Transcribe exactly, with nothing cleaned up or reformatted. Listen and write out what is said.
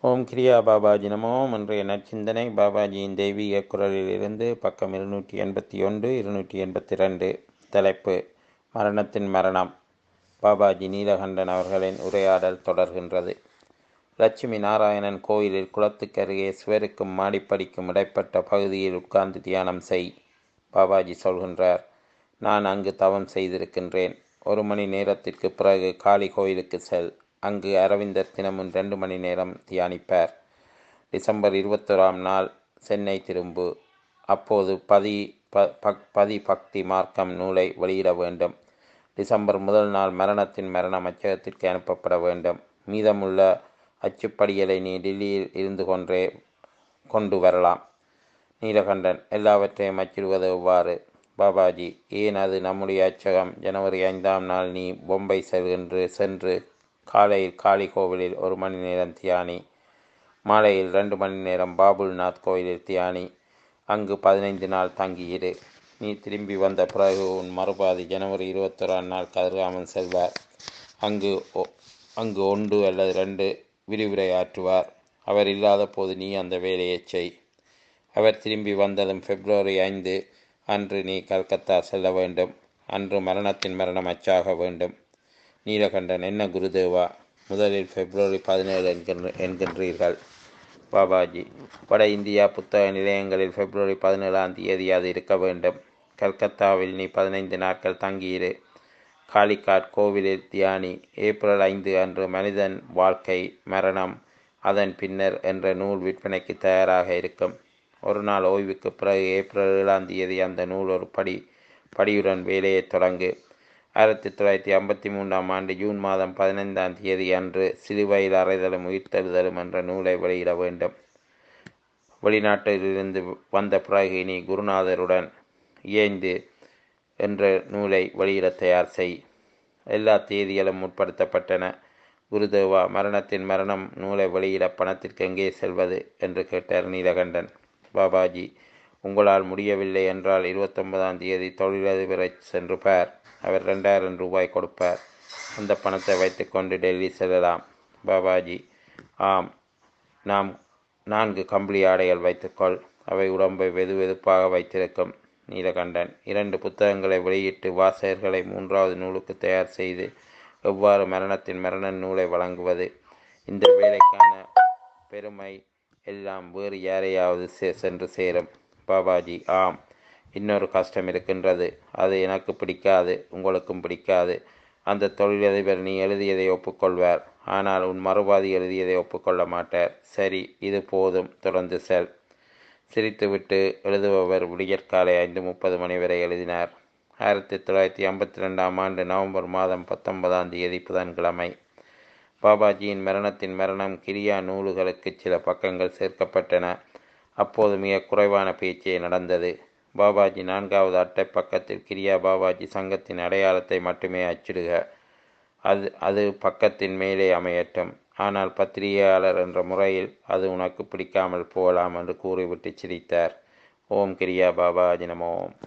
ஓம் கிரியா பாபாஜி நமோ. இன்றைய நற்சிந்தனை பாபாஜியின் தெய்வீக குரலிலிருந்து பக்கம் இருநூற்றி எண்பத்தி ஒன்று இருநூற்றி எண்பத்தி ரெண்டு. தலைப்பு: மரணத்தின் மரணம். பாபாஜி நீலகண்டன் அவர்களின் உரையாடல் தொடர்கின்றது. லட்சுமி நாராயணன் கோயிலில் குளத்துக்கருகே சுவருக்கும் மாடிப்படிக்கும் இடைப்பட்ட பகுதியில் உட்கார்ந்து தியானம் செய். பாபாஜி சொல்கின்றார், நான் அங்கு தவம் செய்திருக்கின்றேன். ஒரு மணி நேரத்திற்கு பிறகு காளி கோயிலுக்கு செல். அங்கு அரவிந்தர் தினமும் ரெண்டு மணி நேரம் தியானிப்பார். டிசம்பர் இருபத்தொராம் நாள் சென்னை திரும்பு. அப்போது பதி ப பதி பக்தி மார்க்கம் நூலை வெளியிட வேண்டும். டிசம்பர் முதல் நாள் மரணத்தின் மரணம் அச்சகத்திற்கு அனுப்பப்பட வேண்டும். மீதமுள்ள அச்சுப்படிகளை நீ டெல்லியில் இருந்து கொண்டே கொண்டு வரலாம். நீலகண்டன்: எல்லாவற்றையும் அச்சிடுவது எவ்வாறு? பாபாஜி: ஏன், அது நம்முடைய அச்சகம். ஜனவரி ஐந்தாம் நாள் நீ பொம்பை செல்கின்று சென்று காலையில் காளி கோவிலில் ஒரு மணி நேரம் தியானி. மாலையில் ரெண்டு மணி நேரம் பாபுல்நாத் கோயிலில் தியானி. அங்கு பதினைந்து நாள் தங்கியிரு. நீ திரும்பி வந்த பிறகு உன் மறுபாதி ஜனவரி இருபத்தொராம் நாள் கதிர்காமம் செல்வார். அங்கு அங்கு ஒன்று அல்லது ரெண்டு விரிவுரை ஆற்றுவார். அவர் இல்லாத போது நீ அந்த வேலையை செய். அவர் திரும்பி வந்ததும் பிப்ரவரி ஐந்து அன்று நீ கல்கத்தா செல்ல வேண்டும். அன்று மரணத்தின் மரணம் அச்சாக வேண்டும். நீலகண்டன்: என்ன குருதேவா, முதலில் பிப்ரவரி பதினேழு என்கின்ற என்கின்றீர்கள்? பாபாஜி: வட இந்தியா புத்தக நிலையங்களில் பிப்ரவரி பதினேழாம் தேதி அது இருக்க வேண்டும். கல்கத்தாவில் நீ பதினைந்து நாட்கள் தங்கியிரு. காளிகாட் கோவிலில் தியானி. ஏப்ரல் ஐந்து அன்று மனிதன் வாழ்க்கை, மரணம், அதன் பின்னர் என்ற நூல் விற்பனைக்கு தயாராக இருக்கும். ஒரு நாள் ஓய்வுக்கு பிறகு ஏப்ரல் ஏழாம் தேதி அந்த நூல் ஒரு படி படியுடன் வேலையை தொடங்கு. ஆயிரத்தி தொள்ளாயிரத்தி ஐம்பத்தி மூன்றாம் ஆண்டு ஜூன் மாதம் பதினைந்தாம் தேதி அன்று சிலுவையில் அறைதலும் உயிர்த்தெழுதலும் என்ற நூலை வெளியிட வேண்டும். வெளிநாட்டிலிருந்து வந்த பிறகு நீ குருநாதருடன் இயைந்து என்ற நூலை வெளியிட தயார் செய். எல்லா தேதிகளும் முற்படுத்தப்பட்டன. குருதேவா, மரணத்தின் மரணம் நூலை வெளியிட பணத்திற்கு எங்கே செல்வது என்று கேட்டார் நீலகண்டன். பாபாஜி: உங்களால் முடியவில்லை என்றால் இருபத்தொன்பதாம் தேதி தொழிலதிபரை சென்று பார். அவர் ரெண்டாயிரம் ரூபாய் கொடுப்பார். அந்த பணத்தை வைத்துக்கொண்டு டெல்லி செல்லலாம். பாபாஜி: ஆம், நாம் நான்கு கம்பளி ஆடைகள் வைத்துக்கொள். அவை உடம்பை வெது வெதுப்பாக வைத்திருக்கும். நீலகண்டன்: இரண்டு புத்தகங்களை வெளியிட்டு வாசகர்களை மூன்றாவது நூலுக்கு தயார் செய்து எவ்வாறு மரணத்தின் மரண நூலை வழங்குவது? இந்த வேலைக்கான பெருமை எல்லாம் வேறு யாரையாவது சே சென்று சேரும். பாபாஜி: ஆம், இன்னொரு கஷ்டம் இருக்கின்றது. அது எனக்கு பிடிக்காது, உங்களுக்கும் பிடிக்காது. அந்த தொழிலதிபர் நீ எழுதியதை ஒப்புக்கொள்வார். ஆனால் உன் மறுபாதி எழுதியதை ஒப்புக்கொள்ள மாட்டார். சரி, இது போதும், தொடர்ந்து செல். சிரித்துவிட்டு எழுதுபவர் விடியற்காலை ஐந்து முப்பது மணி வரை எழுதினார். ஆயிரத்தி தொள்ளாயிரத்தி ஐம்பத்தி ரெண்டாம் ஆண்டு நவம்பர் மாதம் பத்தொன்பதாம் தேதி புதன்கிழமை. பாபாஜியின் மரணத்தின் மரணம் கிரியா நூல்களுக்கு சில பக்கங்கள் சேர்க்கப்பட்டன. அப்போது மிக குறைவான பேச்சே நடந்தது. பாபாஜி நான்காவது அட்டை பக்கத்தில் கிரியா பாபாஜி சங்கத்தின் அடையாளத்தை மட்டுமே அச்சிடுக. அது அது பக்கத்தின் மேலே அமையட்டும். ஆனால் பத்திரிகையாளர் என்ற முறையில் அது உனக்கு பிடிக்காமல் போகலாம் என்று கூறிவிட்டு சிரித்தார். ஓம் கிரியா பாபாஜி நமோ.